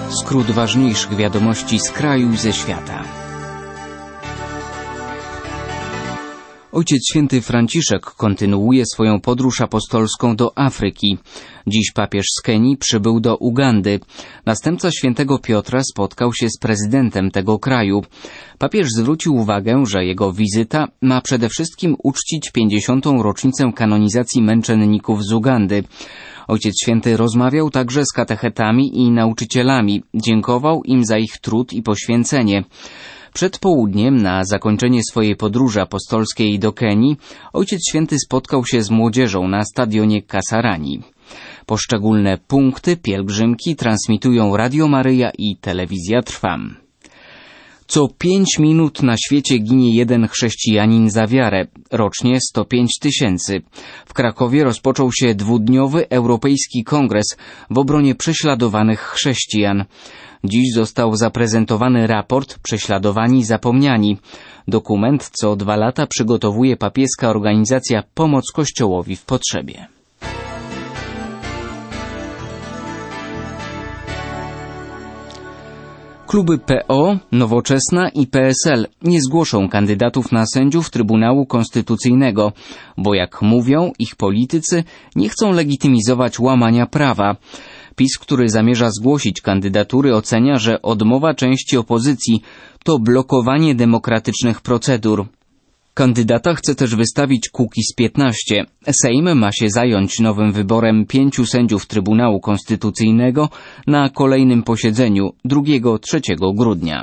Skrót ważniejszych wiadomości z kraju i ze świata. Ojciec Święty Franciszek kontynuuje swoją podróż apostolską do Afryki. Dziś papież z Kenii przybył do Ugandy. Następca świętego Piotra spotkał się z prezydentem tego kraju. Papież zwrócił uwagę, że jego wizyta ma przede wszystkim uczcić 50. rocznicę kanonizacji męczenników z Ugandy. Ojciec Święty rozmawiał także z katechetami i nauczycielami. Dziękował im za ich trud i poświęcenie. Przed południem, na zakończenie swojej podróży apostolskiej do Kenii, Ojciec Święty spotkał się z młodzieżą na stadionie Kasarani. Poszczególne punkty pielgrzymki transmitują Radio Maryja i Telewizja Trwam. Co 5 minut na świecie ginie jeden chrześcijanin za wiarę, rocznie 105 000. W Krakowie rozpoczął się 2-dniowy Europejski Kongres w obronie prześladowanych chrześcijan. Dziś został zaprezentowany raport Prześladowani zapomniani. Dokument co 2 lata przygotowuje papieska organizacja Pomoc Kościołowi w Potrzebie. Kluby PO, Nowoczesna i PSL nie zgłoszą kandydatów na sędziów Trybunału Konstytucyjnego, bo jak mówią ich politycy, nie chcą legitymizować łamania prawa. PiS, który zamierza zgłosić kandydatury, ocenia, że odmowa części opozycji to blokowanie demokratycznych procedur. Kandydata chce też wystawić Kukiz-15. Sejm ma się zająć nowym wyborem 5 sędziów Trybunału Konstytucyjnego na kolejnym posiedzeniu 2-3 grudnia.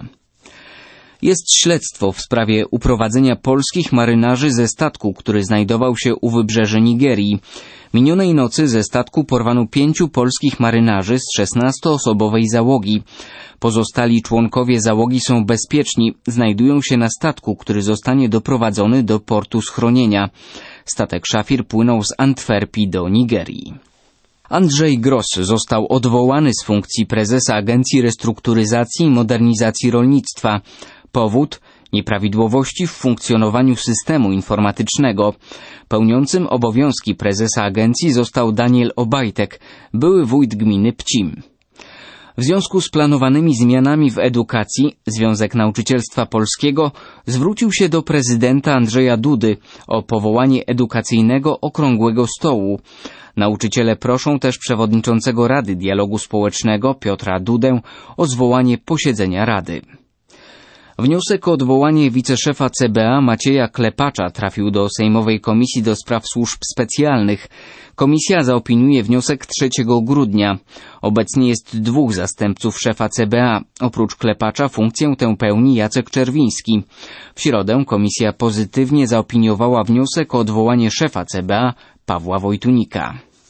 Jest śledztwo w sprawie uprowadzenia polskich marynarzy ze statku, który znajdował się u wybrzeży Nigerii. Minionej nocy ze statku porwano 5 polskich marynarzy z 16-osobowej załogi. Pozostali członkowie załogi są bezpieczni, znajdują się na statku, który zostanie doprowadzony do portu schronienia. Statek Szafir płynął z Antwerpii do Nigerii. Andrzej Gross został odwołany z funkcji prezesa Agencji Restrukturyzacji i Modernizacji Rolnictwa. Powód? Nieprawidłowości w funkcjonowaniu systemu informatycznego. Pełniącym obowiązki prezesa agencji został Daniel Obajtek, były wójt gminy Pcim. W związku z planowanymi zmianami w edukacji Związek Nauczycielstwa Polskiego zwrócił się do prezydenta Andrzeja Dudy o powołanie edukacyjnego okrągłego stołu. Nauczyciele proszą też przewodniczącego Rady Dialogu Społecznego Piotra Dudę o zwołanie posiedzenia Rady. Wniosek o odwołanie wiceszefa CBA Macieja Klepacza trafił do Sejmowej Komisji do Spraw Służb Specjalnych. Komisja zaopiniuje wniosek 3 grudnia. Obecnie jest 2 zastępców szefa CBA. Oprócz Klepacza funkcję tę pełni Jacek Czerwiński. W środę komisja pozytywnie zaopiniowała wniosek o odwołanie szefa CBA Pawła Wojtunika.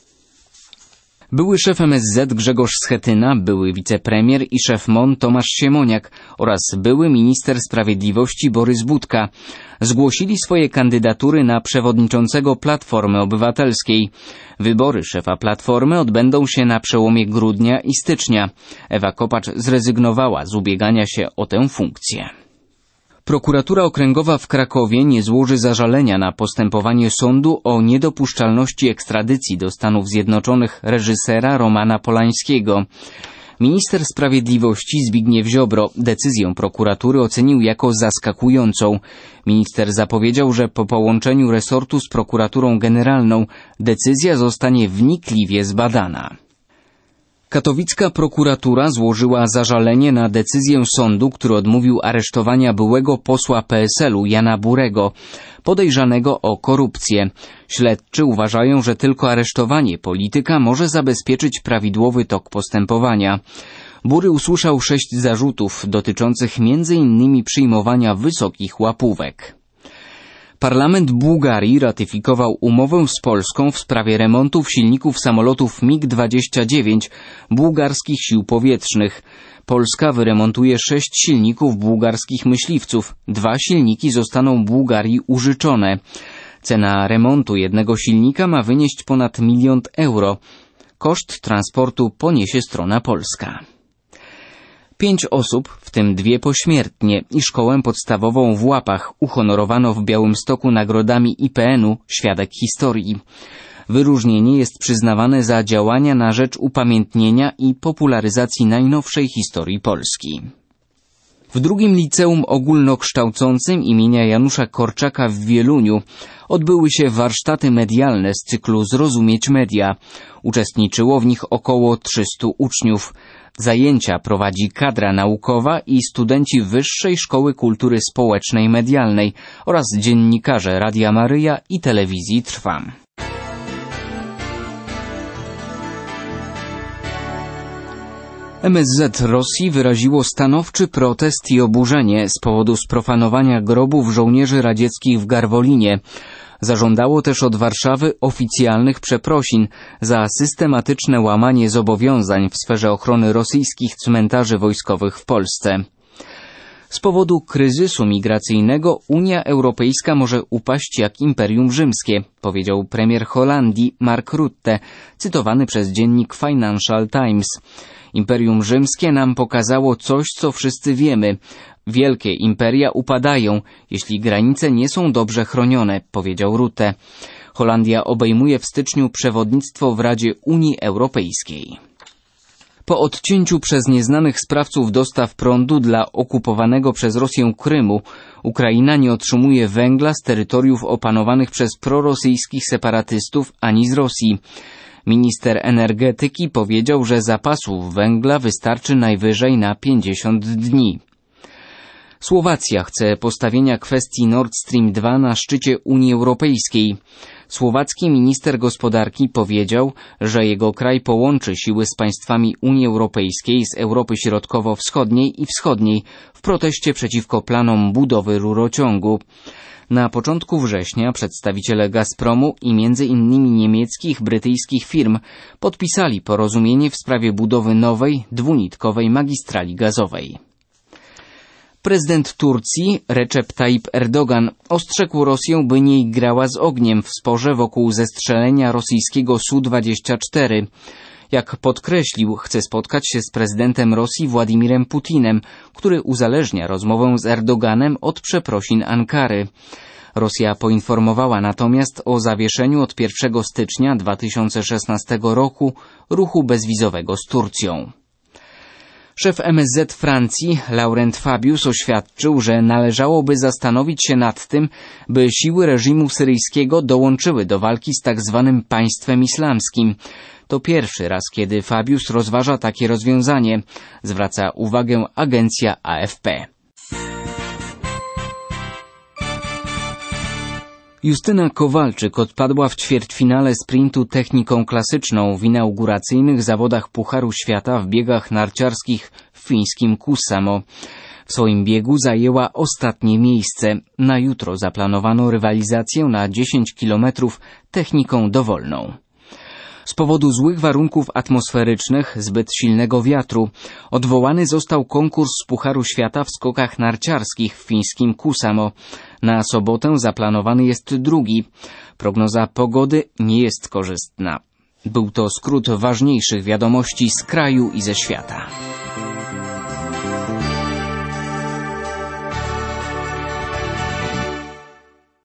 Były szef MSZ Grzegorz Schetyna, były wicepremier i szef MON Tomasz Siemoniak oraz były minister sprawiedliwości Borys Budka zgłosili swoje kandydatury na przewodniczącego Platformy Obywatelskiej. Wybory szefa Platformy odbędą się na przełomie grudnia i stycznia. Ewa Kopacz zrezygnowała z ubiegania się o tę funkcję. Prokuratura Okręgowa w Krakowie nie złoży zażalenia na postępowanie sądu o niedopuszczalności ekstradycji do Stanów Zjednoczonych reżysera Romana Polańskiego. Minister Sprawiedliwości Zbigniew Ziobro decyzję prokuratury ocenił jako zaskakującą. Minister zapowiedział, że po połączeniu resortu z prokuraturą generalną decyzja zostanie wnikliwie zbadana. Katowicka prokuratura złożyła zażalenie na decyzję sądu, który odmówił aresztowania byłego posła PSL-u Jana Burego, podejrzanego o korupcję. Śledczy uważają, że tylko aresztowanie polityka może zabezpieczyć prawidłowy tok postępowania. Bury usłyszał 6 zarzutów dotyczących m.in. przyjmowania wysokich łapówek. Parlament Bułgarii ratyfikował umowę z Polską w sprawie remontów silników samolotów MiG-29 bułgarskich sił powietrznych. Polska wyremontuje 6 silników bułgarskich myśliwców. 2 silniki zostaną Bułgarii użyczone. Cena remontu jednego silnika ma wynieść ponad 1 000 000 euro. Koszt transportu poniesie strona polska. 5 osób, w tym 2 pośmiertnie, i szkołę podstawową w Łapach uhonorowano w Białymstoku nagrodami IPN-u Świadek Historii. Wyróżnienie jest przyznawane za działania na rzecz upamiętnienia i popularyzacji najnowszej historii Polski. W drugim liceum ogólnokształcącym imienia Janusza Korczaka w Wieluniu odbyły się warsztaty medialne z cyklu Zrozumieć Media. Uczestniczyło w nich około 300 uczniów. Zajęcia prowadzi kadra naukowa i studenci Wyższej Szkoły Kultury Społecznej Medialnej oraz dziennikarze Radia Maryja i Telewizji Trwam. MSZ Rosji wyraziło stanowczy protest i oburzenie z powodu sprofanowania grobów żołnierzy radzieckich w Garwolinie. Zażądało też od Warszawy oficjalnych przeprosin za systematyczne łamanie zobowiązań w sferze ochrony rosyjskich cmentarzy wojskowych w Polsce. Z powodu kryzysu migracyjnego Unia Europejska może upaść jak Imperium Rzymskie, powiedział premier Holandii Mark Rutte, cytowany przez dziennik Financial Times. Imperium Rzymskie nam pokazało coś, co wszyscy wiemy. Wielkie imperia upadają, jeśli granice nie są dobrze chronione, powiedział Rutte. Holandia obejmuje w styczniu przewodnictwo w Radzie Unii Europejskiej. Po odcięciu przez nieznanych sprawców dostaw prądu dla okupowanego przez Rosję Krymu, Ukraina nie otrzymuje węgla z terytoriów opanowanych przez prorosyjskich separatystów ani z Rosji. Minister energetyki powiedział, że zapasów węgla wystarczy najwyżej na 50 dni. Słowacja chce postawienia kwestii Nord Stream 2 na szczycie Unii Europejskiej. Słowacki minister gospodarki powiedział, że jego kraj połączy siły z państwami Unii Europejskiej z Europy Środkowo-Wschodniej i Wschodniej w proteście przeciwko planom budowy rurociągu. Na początku września przedstawiciele Gazpromu i m.in. niemieckich, brytyjskich firm podpisali porozumienie w sprawie budowy nowej, dwunitkowej magistrali gazowej. Prezydent Turcji Recep Tayyip Erdogan ostrzegł Rosję, by nie igrała z ogniem w sporze wokół zestrzelenia rosyjskiego Su-24. Jak podkreślił, chce spotkać się z prezydentem Rosji Władimirem Putinem, który uzależnia rozmowę z Erdoganem od przeprosin Ankary. Rosja poinformowała natomiast o zawieszeniu od 1 stycznia 2016 roku ruchu bezwizowego z Turcją. Szef MSZ Francji, Laurent Fabius, oświadczył, że należałoby zastanowić się nad tym, by siły reżimu syryjskiego dołączyły do walki z tzw. państwem islamskim. To pierwszy raz, kiedy Fabius rozważa takie rozwiązanie, zwraca uwagę agencja AFP. Justyna Kowalczyk odpadła w ćwierćfinale sprintu techniką klasyczną w inauguracyjnych zawodach Pucharu Świata w biegach narciarskich w fińskim Kuusamo. W swoim biegu zajęła ostatnie miejsce. Na jutro zaplanowano rywalizację na 10 km techniką dowolną. Z powodu złych warunków atmosferycznych, zbyt silnego wiatru, odwołany został konkurs Pucharu Świata w skokach narciarskich w fińskim Kuusamo. Na sobotę zaplanowany jest drugi. Prognoza pogody nie jest korzystna. Był to skrót ważniejszych wiadomości z kraju i ze świata.